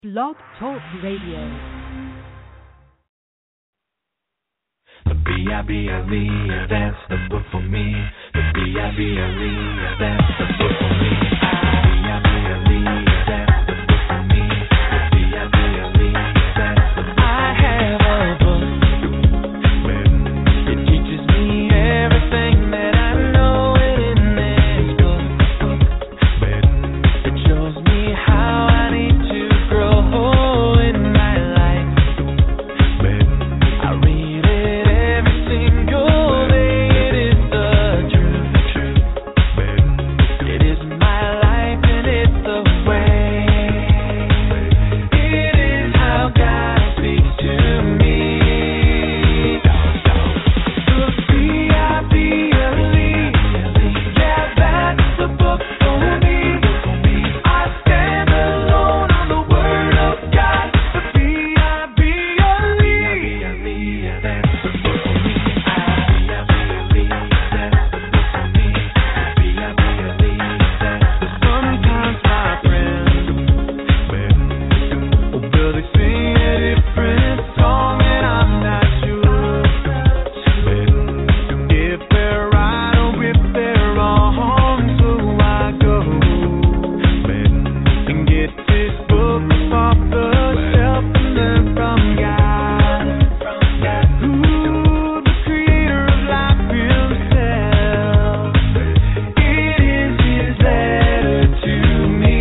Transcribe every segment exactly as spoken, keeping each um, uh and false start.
Blog Talk Radio. The B I B L E, that's the book for me. The B I B L E, that's the book for me. B I B L E, that's the book for me. The B I B L E, that's the book for me. I have a book. It teaches me everything that I know in this book. It shows me how I need to grow in my life. I read it every single day. It is the truth. It is my life and it's the way. It is how God speaks to me. The B I B L E, yeah, that's the book for me. I stand alone on the Word of God. The B I B L E, that's the book for me. B I B L E, that's the book for me. B I B L E, that's the sometimes my friends will they sing a different song and I'm not sure if they're right or if they're wrong. So I go and get this book off the shelf and learn from God, who the creator of life himself. It is his letter to me.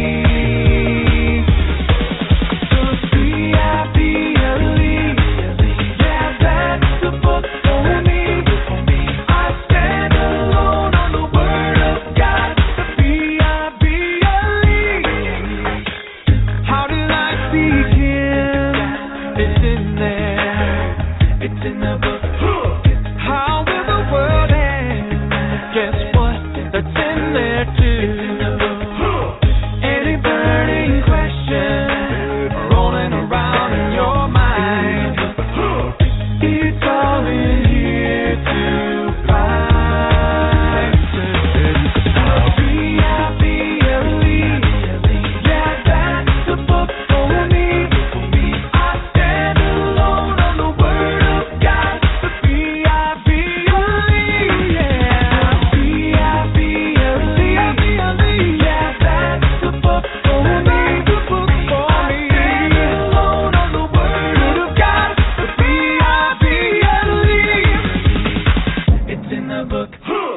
The B I B L E, yeah, that's the book for me. I stand alone on the Word of God. The B I B L E. How did I begin? It's in there. It's in the book. How will the world end? Guess what? That's in there too. Any burning question rolling around in your mind, it's all in here to find. B I B L E, yeah, that's the book for me. I stand alone on the Word of God. The B I B L E, yeah. B I B L E, yeah, that's the book for me. I stand alone on the Word of God. The B I B L E, it's in the book.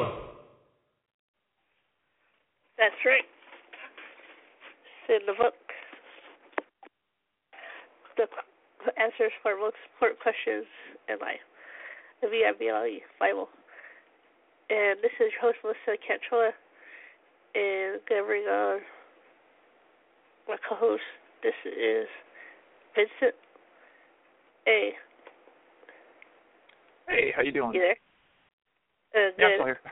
That's right. It's in the book. The qu- answers for most important questions in life. The B I B L E Bible. And this is your host, Melissa Cantrola. And I'm going to bring on my co-host. This is Vincent. Hey, Hey, how you doing? you there? Uh, Yeah, I'm good. still here.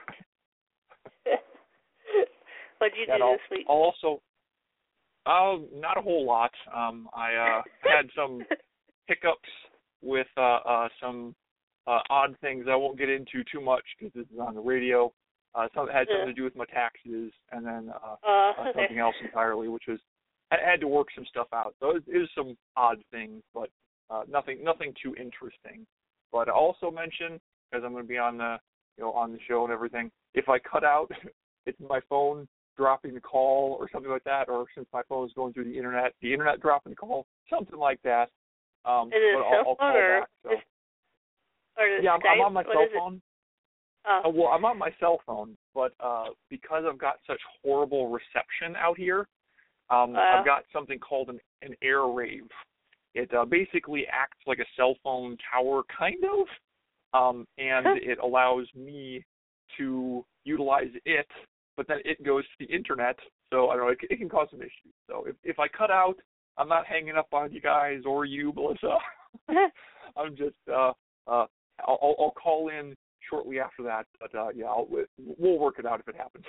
What'd you Yeah, do I'll, this week? I'll also, oh, not a whole lot. Um, I uh, had some hiccups with uh, uh, some uh, odd things I won't get into too much because this is on the radio. Uh, some had something to do with my taxes, and then uh, Uh, uh, okay. something else entirely, which was I had to work some stuff out. So it, it was some odd things, but uh, nothing nothing too interesting. But I also mentioned, because I'm going to be on the you know on the show and everything, if I cut out, it's my phone dropping the call or something like that, or since my phone is going through the internet, the internet dropping the call, something like that. Um, Is it but a I'll, cell I'll phone call or back. So. is- Or the Yeah, I'm, Skype? I'm on my What cell is it? phone. Oh. Uh, well, I'm on my cell phone, but uh, because I've got such horrible reception out here, um, Wow. I've got something called an, an AirRave. It uh, basically acts like a cell phone tower, kind of, um, and Huh. it allows me to utilize it, but then it goes to the internet, so I don't know, it, it can cause some issues. So if, if I cut out, I'm not hanging up on you guys or you, Melissa. I'm just, uh, uh, I'll, I'll I'll call in shortly after that, but uh, yeah, I'll, we'll work it out if it happens.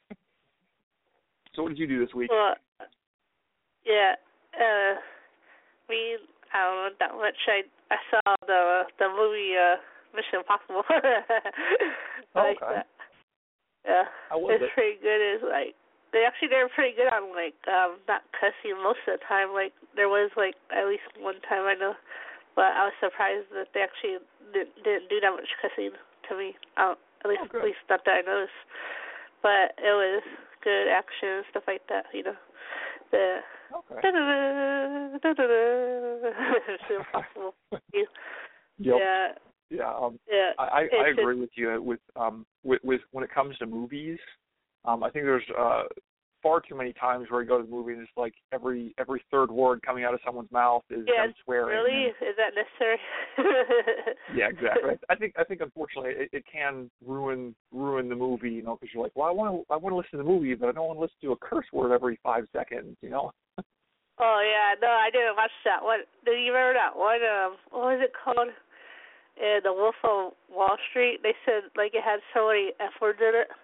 So what did you do this week? Well, yeah, uh, me, I don't know that much. I I saw the the movie uh, Mission Impossible. I like Okay. that. Yeah, How was it's it? pretty good. It's like they actually they were pretty good on like um not cussing most of the time. Like there was like at least one time I know, but I was surprised that they actually didn't, didn't do that much cussing to me. Um, at least oh, at least not that I noticed. But it was good action and stuff like that. You know, the okay. da-da-da, da-da-da. It's impossible. Yep. Yeah. Yeah, um, Yeah. I, I, I It's agree with you. With um, with, with when it comes to movies, um, I think there's uh, far too many times where you go to the movie and it's like every every third word coming out of someone's mouth is yeah, them swearing. really? And, Is that necessary? yeah, exactly. I think I think unfortunately it, it can ruin ruin the movie, you know, because you're like, well, I want to I want to listen to the movie, but I don't want to listen to a curse word every five seconds, you know. Oh yeah, no, I didn't watch that one. Do you remember that one? Um, what was it called? In The Wolf of Wall Street, they said like it had so many F words in it.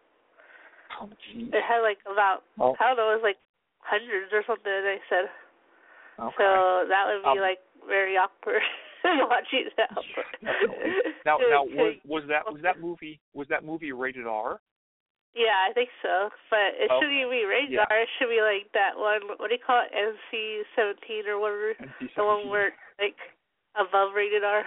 Oh, geez. It had like about Oh. I don't know, it was like hundreds or something. They said. Okay. So that would be um, like very awkward watching that. Definitely. Now, now was was that was that movie was that movie rated R? Yeah, I think so. But it Oh, shouldn't even be rated yeah. R. It should be like that one. What do you call it? N C seventeen or whatever. N C seventeen. The one where like above rated R.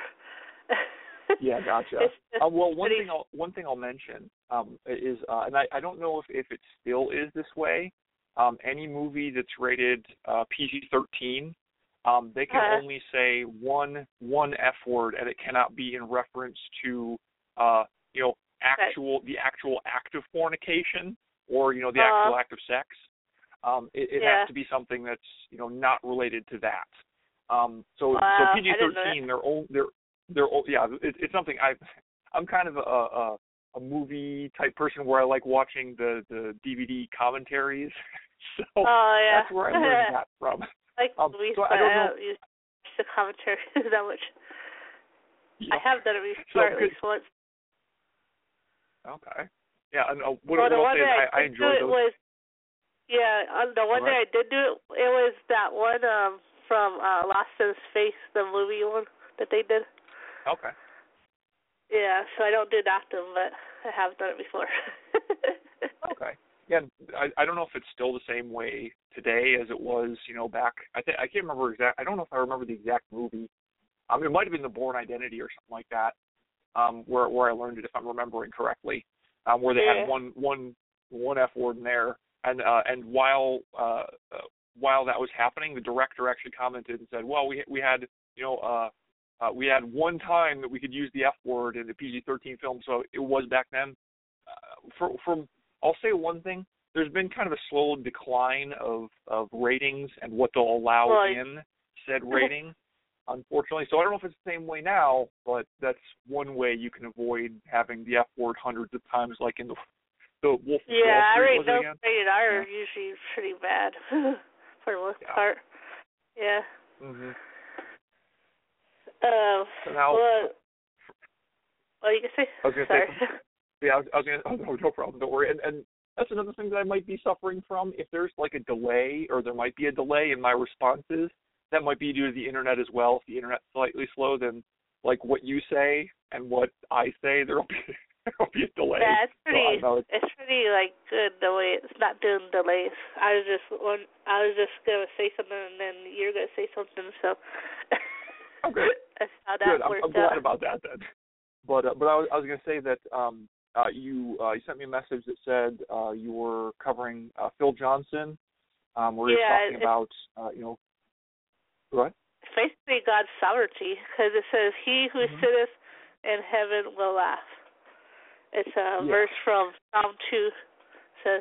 Yeah, gotcha. It's Uh, well, one pretty... thing I'll one thing I'll mention um, is, uh, and I, I don't know if, if it still is this way. Um, any movie that's rated uh, P G thirteen, um, they can uh-huh. only say one one F word, and it cannot be in reference to, uh, you know, actual the actual act of fornication or you know the uh, actual act of sex. Um, it it yeah. has to be something that's you know not related to that. Um, so wow, so P G thirteen, they're old, they're they're old, yeah. It, it's something I I'm kind of a, a a movie type person where I like watching the the D V D commentaries. So oh, yeah. that's where I learned that from. Like um, movies, so but I don't I know. don't use the commentary that much. Yeah. I have done it before So, at least once. Okay. Yeah, and uh, what, well, what the I'll one say is that I, I I did do enjoyed it those. was, yeah, um, the one All right. that I did do it, it was that one um, from uh, Lost in Space, the movie one that they did. Okay. Yeah, so I don't do that one, but I have done it before. Okay. Yeah, I I don't know if it's still the same way today as it was, you know, back. I think I can't remember exact. I don't know if I remember the exact movie. Um, it might have been The Bourne Identity or something like that. Um, where where I learned it, if I'm remembering correctly. Um, where they yeah. had one one one F word in there, and uh, and while uh, uh, while that was happening, the director actually commented and said, "Well, we we had you know uh, uh, we had one time that we could use the F word in the P G thirteen film, so it was back then." Uh, for, from I'll say one thing: there's been kind of a slow decline of of ratings and what they'll allow well, in said rating. Unfortunately, so I don't know if it's the same way now, but that's one way you can avoid having the F word hundreds of times, like in the the Wolf of yeah, Wall I Street. rate Was no it again? rated R Yeah. are usually pretty bad for the most Yeah. part. Yeah. Mhm. Um. So now, well, what you can say? I was gonna Sorry. say, yeah, I was, I was gonna. Oh, no, no problem. Don't worry. And and that's another thing that I might be suffering from. If there's like a delay, or there might be a delay in my responses, that might be due to the internet as well. If the internet's slightly slow, then like what you say and what I say, there'll be there'll be a delay. Yeah, it's pretty. So it's, it's pretty like good the way it's not doing delays. I was just one. I was just gonna say something and then you're gonna say something. So okay. that's how that Good. I'm, worked I'm glad out. about that then. But uh, but I was I was gonna say that um uh you uh you sent me a message that said uh you were covering uh, Phil Johnson, um where yeah, you're talking it's, about uh you know what? it's basically God's sovereignty because it says, "He who Mm-hmm. sitteth in heaven will laugh." It's a Yeah. verse from Psalm two. Says.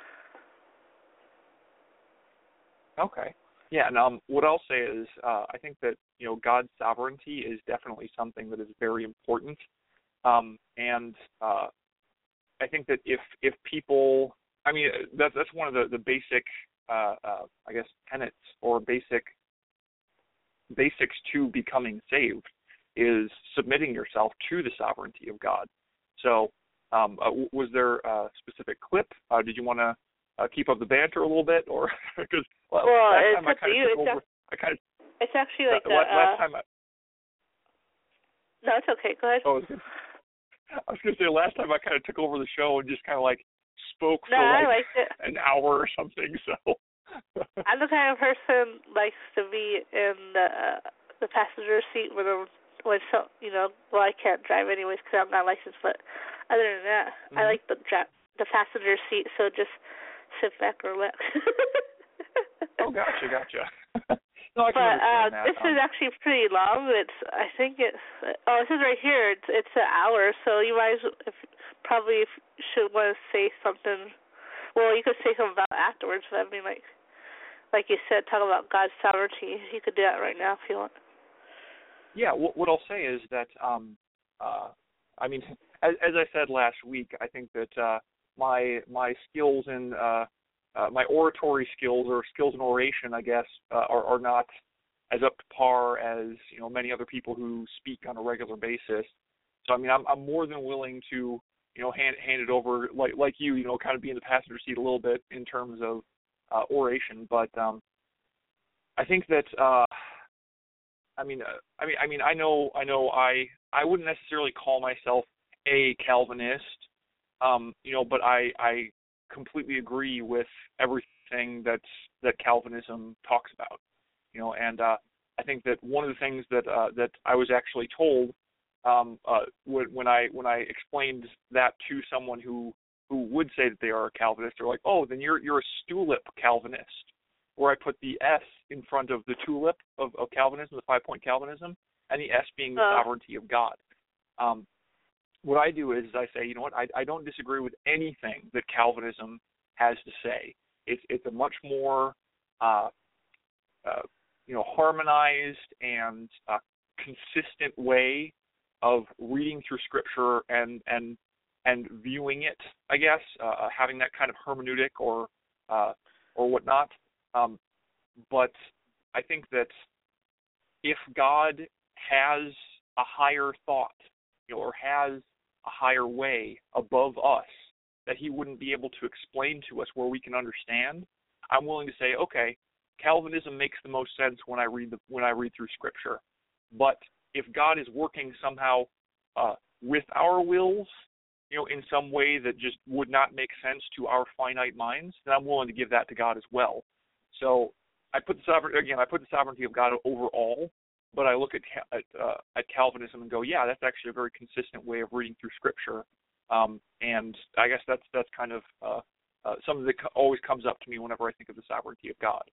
Okay. Yeah, and um, what I'll say is, uh, I think that you know God's sovereignty is definitely something that is very important, um, and uh, I think that if if people, I mean, that's that's one of the the basic, uh, uh, I guess, tenets or basic basics to becoming saved is submitting yourself to the sovereignty of God. So, um, uh, was there a specific clip? Uh, did you want to uh, keep up the banter a little bit, or because well, well, last it's time I up to kind you. of took It's, over. a, I kind of it's actually like uh, a. last Uh, time. I, no, it's okay. Go ahead. oh, I was gonna say last time I kind of took over the show and just kind of like spoke No, for I like liked it. an hour or something. So I'm the kind of person likes to be in the uh, the passenger seat when I'm, when so you know well I can't drive anyways because I'm not licensed, but other than that mm-hmm. I like the dra- the passenger seat, so just sit back and relax. Oh, gotcha, gotcha. No, I can but uh, understand that. this um, is actually pretty long. It's I think it's oh it says right here it's it's an hour, so you might as well, if, probably if, should want to say something. Well, you could say something about it afterwards, but I mean like like you said, talk about God's sovereignty. You could do that right now if you want. Yeah, what, what I'll say is that um, uh, I mean, as, as I said last week, I think that uh, my my skills in uh, uh, my oratory skills or skills in oration, I guess, uh, are, are not as up to par as you know many other people who speak on a regular basis. So I mean, I'm I'm more than willing to you know hand hand it over like like you you know kind of be in the passenger seat a little bit in terms of uh, oration, but um, I think that. Uh, I mean, uh, I mean, I mean, I know, I know, I, I wouldn't necessarily call myself a Calvinist, um, you know, but I, I completely agree with everything that's that Calvinism talks about, you know, and uh, I think that one of the things that uh, that I was actually told um, uh, when, when I when I explained that to someone who who would say that they are a Calvinist, they're like, oh, then you're you're a Stulip Calvinist. Where I put the S in front of the tulip of, of Calvinism, the five-point Calvinism, and the S being the uh. sovereignty of God. Um, what I do is I say, you know what, I, I don't disagree with anything that Calvinism has to say. It's it's a much more, uh, uh, you know, harmonized and uh, consistent way of reading through Scripture and and and viewing it. I guess uh, having that kind of hermeneutic or uh, or whatnot. Um, but I think that if God has a higher thought, you know, or has a higher way above us that he wouldn't be able to explain to us where we can understand, I'm willing to say, okay, Calvinism makes the most sense when I read the when I read through Scripture. But if God is working somehow uh, with our wills, you know, in some way that just would not make sense to our finite minds, then I'm willing to give that to God as well. So I put the sovereign again. I put the sovereignty of God overall, but I look at at, uh, at Calvinism and go, yeah, that's actually a very consistent way of reading through Scripture. Um, and I guess that's that's kind of uh, uh, something that always comes up to me whenever I think of the sovereignty of God.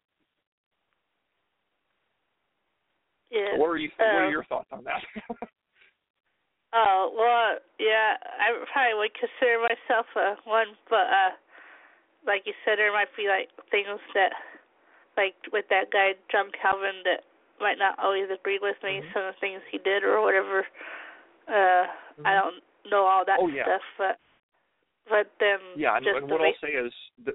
Yeah. So what are you? Uh, what are your thoughts on that? Oh well, yeah. I probably would consider myself a one, but uh, like you said, there might be like things that. Like with that guy, John Calvin, that might not always agree with me, mm-hmm. some of the things he did or whatever. Uh, mm-hmm. I don't know all that oh, yeah. stuff, but but then yeah, and, just and the what way- I'll say is that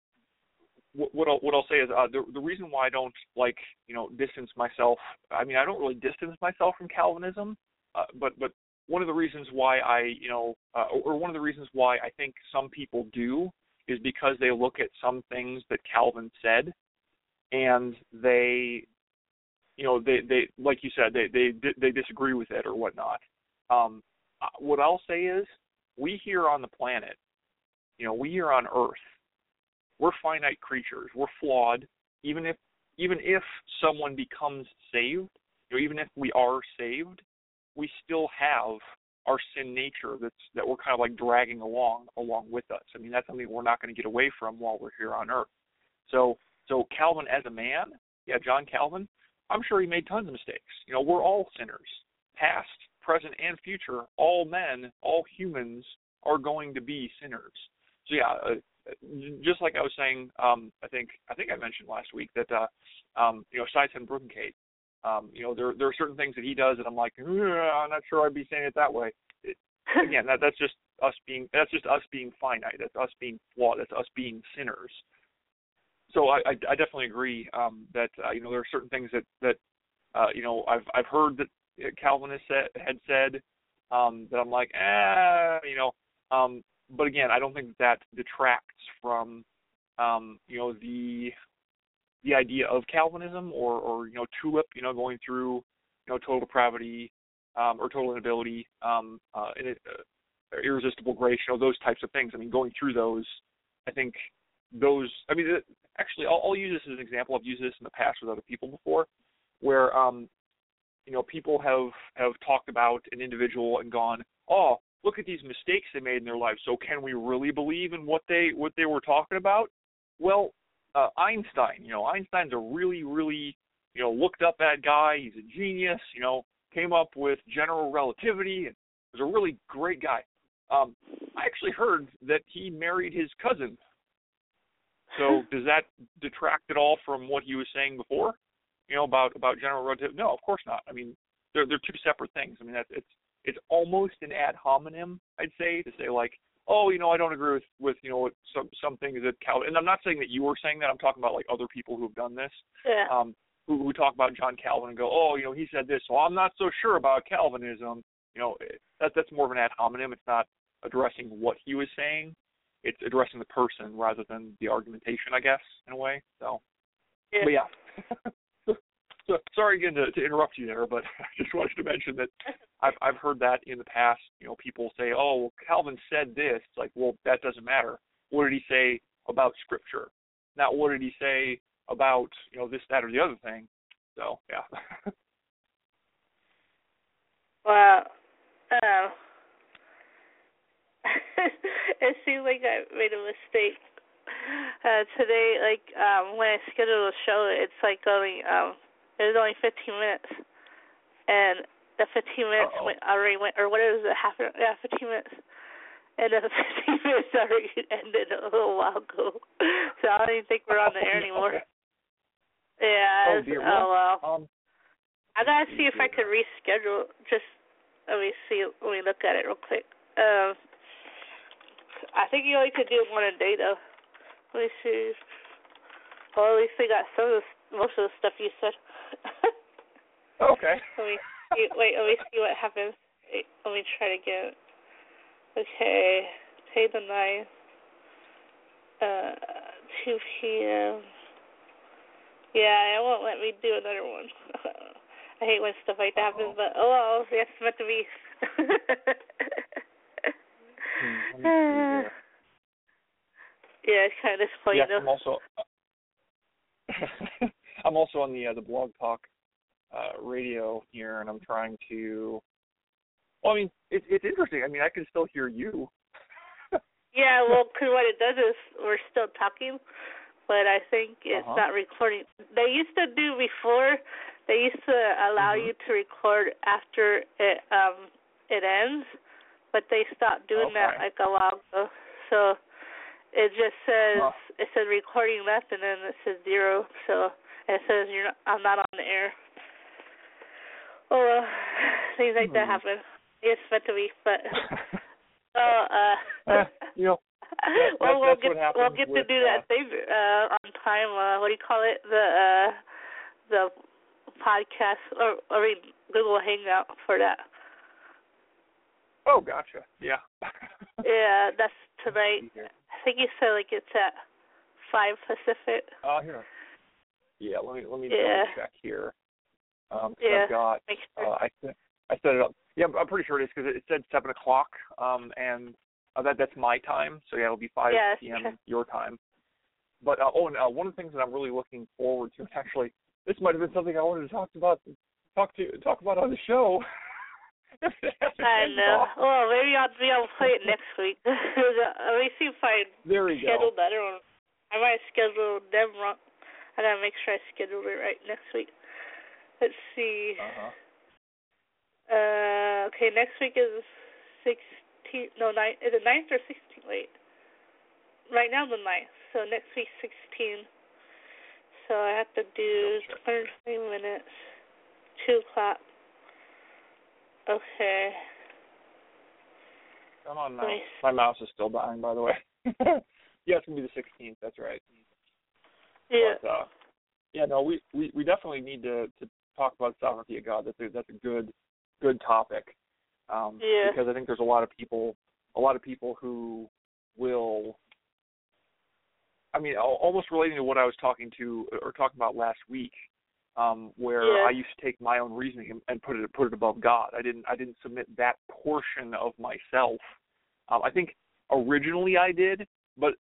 what, what I'll what I'll say is uh, the the reason why I don't like you know distance myself. I mean, I don't really distance myself from Calvinism, uh, but but one of the reasons why I you know uh, or one of the reasons why I think some people do is because they look at some things that Calvin said. And they, you know, they, they like you said, they they they disagree with it or whatnot. Um, what I'll say is, we here on the planet, you know, we here on Earth, we're finite creatures. We're flawed. Even if even if someone becomes saved, you know, even if we are saved, we still have our sin nature that's that we're kind of like dragging along along with us. I mean, that's something we're not going to get away from while we're here on Earth. So. So Calvin as a man, yeah, John Calvin, I'm sure he made tons of mistakes. You know, we're all sinners, past, present, and future. All men, all humans are going to be sinners. So yeah, uh, just like I was saying, um, I think I think I mentioned last week that uh, um, you know, Sison Brookencate, um, you know, there there are certain things that he does that I'm like, I'm not sure I'd be saying it that way. It, again, that that's just us being that's just us being finite. That's us being flawed. That's us being sinners. So I, I, I definitely agree um, that uh, you know there are certain things that that uh, you know I've I've heard that Calvin has said, had said um, that I'm like eh, you know um, but again I don't think that detracts from um, you know the the idea of Calvinism or or you know tulip you know going through you know total depravity um, or total inability um, uh, and it, uh, irresistible grace, you know those types of things. I mean going through those I think those. I mean, actually, I'll, I'll use this as an example. I've used this in the past with other people before, where um, you know, people have have talked about an individual and gone, oh, look at these mistakes they made in their life. So can we really believe in what they what they were talking about? Well, uh, Einstein, you know, Einstein's a really, really, you know, looked up at guy. He's a genius, you know, came up with general relativity and was a really great guy. Um, I actually heard that he married his cousin. So does that detract at all from what he was saying before, you know, about, about general relativity? No, of course not. I mean, they're they're two separate things. I mean, that's it's it's almost an ad hominem, I'd say, to say like, oh, you know, I don't agree with, with you know, with some some things that Calvin. And I'm not saying that you were saying that. I'm talking about like other people who've done this. Yeah. Um, who who talk about John Calvin and go, oh, you know, he said this, so I'm not so sure about Calvinism. You know, that that's more of an ad hominem. It's not addressing what he was saying. It's addressing the person rather than the argumentation, I guess, in a way. So, Yeah. but yeah. so, so, sorry again to, to interrupt you there, but I just wanted to mention that I've I've heard that in the past. You know, people say, oh, well, Calvin said this. It's like, well, that doesn't matter. What did he say about Scripture? Not what did he say about, you know, this, that, or the other thing. So, yeah. Well, uh, it seems like I made a mistake. Uh, today, like, um, when I scheduled a show, it's like only, um, it was only fifteen minutes. And the fifteen minutes Uh-oh. went, already went, or what is it, half, an, yeah, fifteen minutes. And the fifteen minutes already ended a little while ago. So I don't even think we're on the air anymore. Okay. Yeah. Oh, dear. Oh, well. Um, I gotta see if I could reschedule. Just let me see. Let me look at it real quick. Um, I think you only could do one a day though. Let me see. Well, at least we got some of the, most of the stuff you said. okay. Let me see, wait. Let me see what happens. Wait, let me try to get. Okay, pay the ninth. Uh, two p.m. Yeah, it won't let me do another one. I hate when stuff like that happens, but oh well, it's meant to be. hmm, let me see here. Yeah, it's kind of disappointing. Yes, I'm also. I'm also on the uh, the Blog Talk uh, radio here, and I'm trying to. Well, I mean, it's it's interesting. I mean, I can still hear you. Yeah, well, because what it does is we're still talking, but I think it's Uh-huh. not recording. They used to do before. They used to allow Mhm. you to record after it um it ends, but they stopped doing that Okay. like a while ago. So it just says Huh. it says recording left, and then it says zero. So it says you're not, I'm not on the air. Oh well, things like that Hmm. happen. It's meant to be, but uh, uh Eh, you know, that, well, that, we'll that's get what happens we'll get with, to do uh, that thing uh, on time. Uh, what do you call it? The uh, the podcast or or I mean, Google Hangout for that. Oh, gotcha. Yeah. Yeah, that's tonight. Let's see here. I think you said like it's at five Pacific. Uh, here. Yeah, let me let me Yeah. double check here. Um, 'cause Yeah. I've got. Make sure. Uh, I set I set it up. Yeah, I'm, I'm pretty sure it is because it said seven o'clock. Um, and uh, that that's my time. So yeah, it'll be five Yeah, p.m. okay. your time. But uh, oh, and uh, one of the things that I'm really looking forward to, actually, this might have been something I wanted to talk about, talk to talk about on the show. I know. Well, maybe I'll maybe I'll play it next week. Let me see if I There we go. scheduled that or I might schedule them wrong. I gotta make sure I scheduled it right next week. Let's see. Uh-huh. Uh, okay, next week is sixteenth. No, nine. Is it ninth or sixteenth? Wait. Right now the ninth. So next week sixteen. So I have to do twenty minutes. Two o'clock. Okay. Come on, mouse. Nice. My mouse is still dying, by the way. Yeah, it's gonna be the sixteenth. That's right. Yeah. But, uh, yeah, no, we, we, we definitely need to, to talk about sovereignty of God. That's a, that's a good good topic. Um, Yeah. Because I think there's a lot of people, a lot of people who will. I mean, al- almost relating to what I was talking to or talking about last week, um, where Yeah. I used to take my own reasoning and, and put it put it above God. I didn't I didn't submit that portion of myself. Um, I think originally I did, but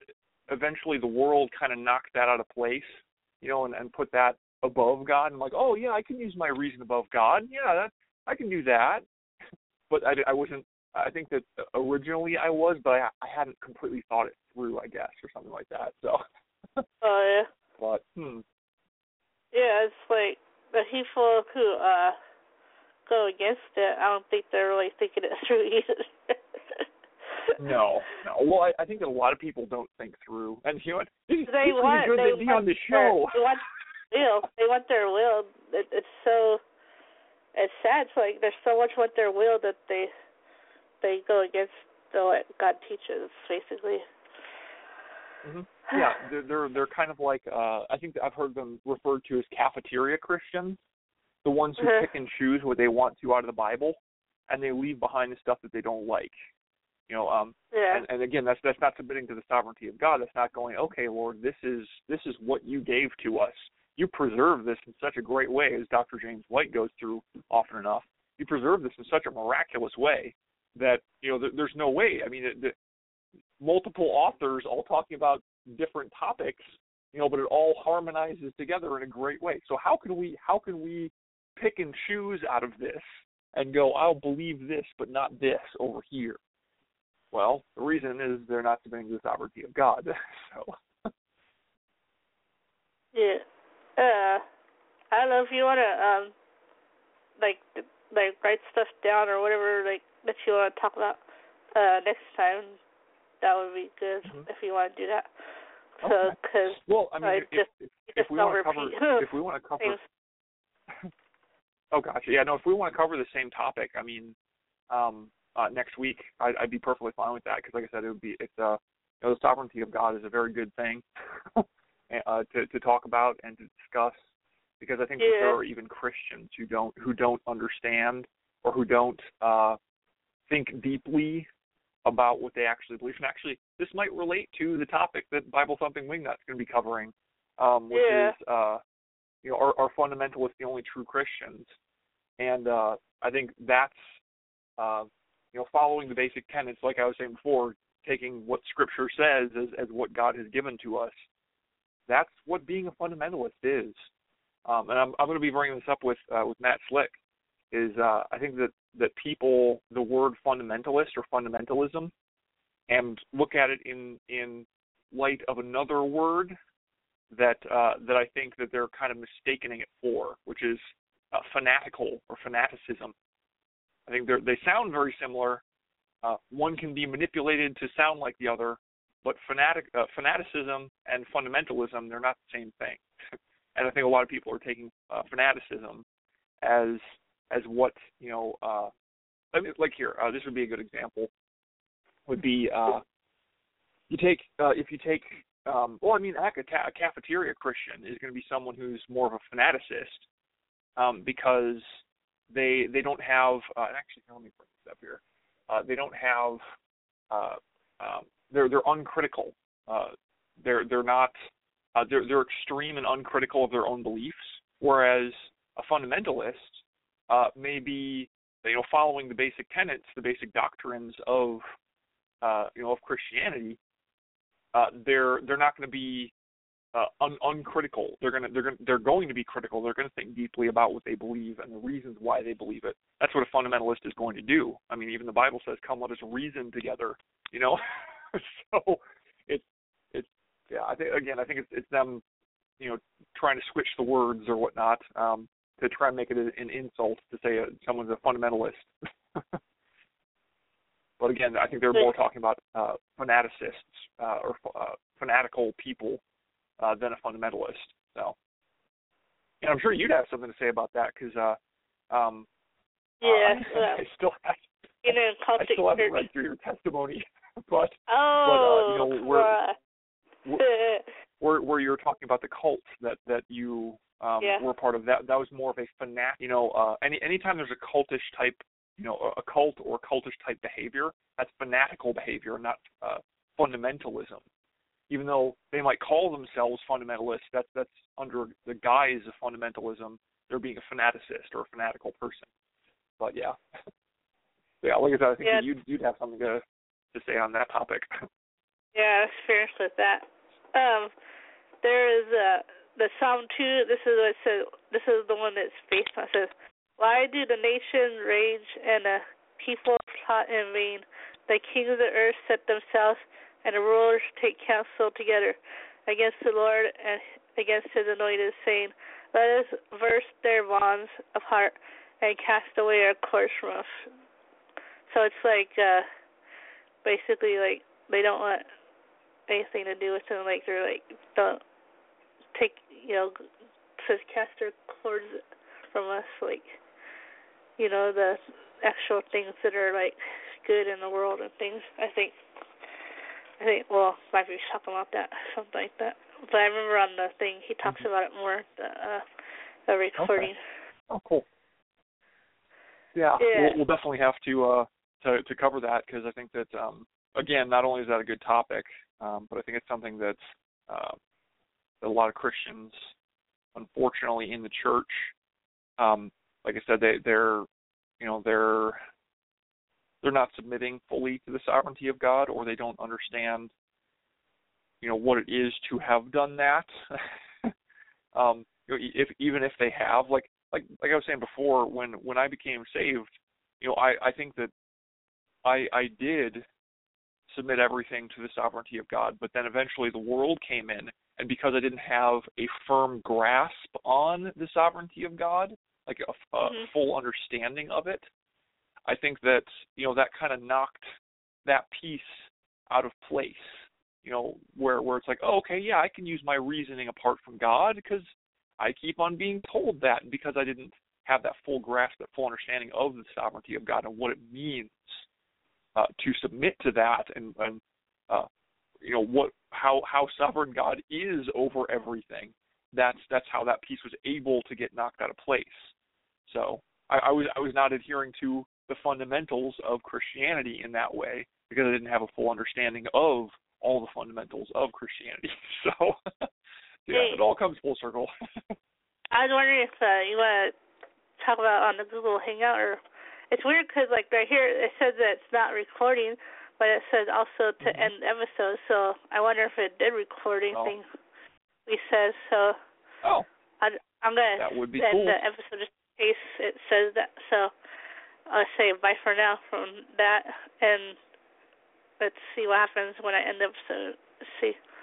eventually the world kind of knocked that out of place, you know, and, and put that above God. And I'm like, oh yeah, I can use my reason above God. Yeah, that, I can do that. But I, I wasn't. I think that originally I was, but I, I hadn't completely thought it through, I guess, or something like that. So. Oh yeah. But hmm. Yeah, it's like the people who uh go against it. I don't think they're really thinking it through either. No, no. Well, I, I think that a lot of people don't think through, and you know what? It's they pretty want good they to be want on the their, show. they want will. They want their will. It, it's so. It's sad. It's like there's so much want their will that they they go against the, what God teaches, basically. Mm-hmm. Yeah, they're, they're they're kind of like uh, I think that I've heard them referred to as cafeteria Christians, the ones who uh-huh. pick and choose what they want to out of the Bible, and they leave behind the stuff that they don't like. You know, um, yeah. and, and again, that's that's not submitting to the sovereignty of God. That's not going, okay, Lord, this is this is what you gave to us. You preserve this in such a great way, as Doctor James White goes through often enough. You preserve this in such a miraculous way that, you know, th- there's no way. I mean, it, the, multiple authors all talking about different topics, you know, but it all harmonizes together in a great way. So how can we how can we pick and choose out of this and go, I'll believe this, but not this over here? Well, the reason is they're not submitting to the sovereignty of God. So. Yeah. Uh, I don't know if you want to, um, like, like write stuff down or whatever, like, that you want to talk about uh, next time. That would be good mm-hmm. if you want to do that. So, okay. Cause, well, I mean, uh, if, just, if, if, just we want to cover, repeat. if we want to cover, oh gotcha, yeah, no, if we want to cover the same topic, I mean, um, uh, next week, I'd, I'd be perfectly fine with that because, like I said, it would be it's uh, you know, the sovereignty of God is a very good thing uh, to to talk about and to discuss, because I think yeah. that there are even Christians who don't who don't understand or who don't uh, think deeply about what they actually believe. And actually, this might relate to the topic that Bible Thumping Wingnut's going to be covering, um, which yeah. is, uh, you know, are, are fundamentalists the only true Christians? And uh, I think that's, uh, you know, following the basic tenets, like I was saying before, taking what Scripture says as, as what God has given to us. That's what being a fundamentalist is. Um, and I'm, I'm going to be bringing this up with uh, with Matt Slick. Is uh, I think that, that people, the word fundamentalist or fundamentalism, and look at it in in light of another word that uh, that I think that they're kind of mistaking it for, which is uh, fanatical or fanaticism. I think they they sound very similar. Uh, one can be manipulated to sound like the other, but fanatic uh, fanaticism and fundamentalism, they're not the same thing. And I think a lot of people are taking uh, fanaticism as as what, you know, uh, I mean, like here, uh, this would be a good example, would be uh, you take, uh, if you take, um, well, I mean, heck, a, ca- a cafeteria Christian is going to be someone who's more of a fanaticist um, because they they don't have, uh, actually, let me bring this up here, uh, they don't have, uh, um, they're they're uncritical, uh, they're they're not, uh, they're they're extreme and uncritical of their own beliefs, whereas a fundamentalist Uh, maybe, you know, following the basic tenets, the basic doctrines of, uh, you know, of Christianity. Uh, they're they're not going to be uh, un- uncritical. They're gonna they're gonna they're going to be critical. They're going to think deeply about what they believe and the reasons why they believe it. That's what a fundamentalist is going to do. I mean, even the Bible says, "Come, let us reason together." You know, so it's it's yeah. I think again, I think it's it's them, you know, trying to switch the words or whatnot. Um, to try and make it an insult to say uh, someone's a fundamentalist. But again, I think they're more talking about uh, fanaticists uh, or uh, fanatical people uh, than a fundamentalist. So, and I'm sure you'd have something to say about that because, uh, um, yeah, uh, well, I still, I, you know, I still haven't read through your testimony, but, oh, but uh, you know, where, uh, where where you're talking about the cult that that you. Um, yeah. were part of that. That was more of a fanatic, you know, uh, any anytime there's a cultish type, you know, a, a cult or cultish type behavior, that's fanatical behavior, not uh, fundamentalism. Even though they might call themselves fundamentalists, that's that's under the guise of fundamentalism, they're being a fanaticist or a fanatical person. But yeah, yeah, like I said, I think yeah. that you'd you'd have something to to say on that topic. Yeah, experience with that. um, there is uh, the Psalm two. This is what it says. This is the one that's based on. It says, "Why do the nations rage and the people plot in vain? The kings of the earth set themselves, and the rulers take counsel together against the Lord and against His anointed, saying, Let us burst their bonds apart and cast away our cords from us." So it's like, uh, basically, like they don't want anything to do with them. Like they're like, don't take, you know, says cast their cords from us. Like, you know, the actual things that are like good in the world and things. I think. I think, well, might be talking about that, something like that. But I remember on the thing, he talks mm-hmm. about it more, the, uh, the recording. Okay. Oh, cool. Yeah, yeah. We'll, we'll definitely have to uh, to, to cover that, because I think that, um, again, not only is that a good topic, um, but I think it's something that, uh, that a lot of Christians, unfortunately, in the church, um, like I said, they, they're, you know, they're... they're not submitting fully to the sovereignty of God, or they don't understand, you know, what it is to have done that. um, you know, if even if they have, like like like I was saying before, when, when I became saved, you know, I, I think that I I did submit everything to the sovereignty of God, but then eventually the world came in, and because I didn't have a firm grasp on the sovereignty of God, like a, a mm-hmm. full understanding of it, I think that, you know, that kind of knocked that piece out of place, you know, where where it's like, oh, okay, yeah, I can use my reasoning apart from God because I keep on being told that, and because I didn't have that full grasp, that full understanding of the sovereignty of God and what it means uh, to submit to that, and, and uh, you know, what how how sovereign God is over everything. That's that's how that piece was able to get knocked out of place. So I, I was I was not adhering to the fundamentals of Christianity in that way, because I didn't have a full understanding of all the fundamentals of Christianity. So, yeah, hey, it all comes full circle. I was wondering if uh, you want to talk about on the Google Hangout, or it's weird because, like, right here it says that it's not recording, but it says also to mm-hmm. end episode. So I wonder if it did record anything oh. we said. So oh, I, I'm gonna that would be end cool. the episode just in case it says that. So. I'll say bye for now from that, and let's see what happens when I end up. So, let's see.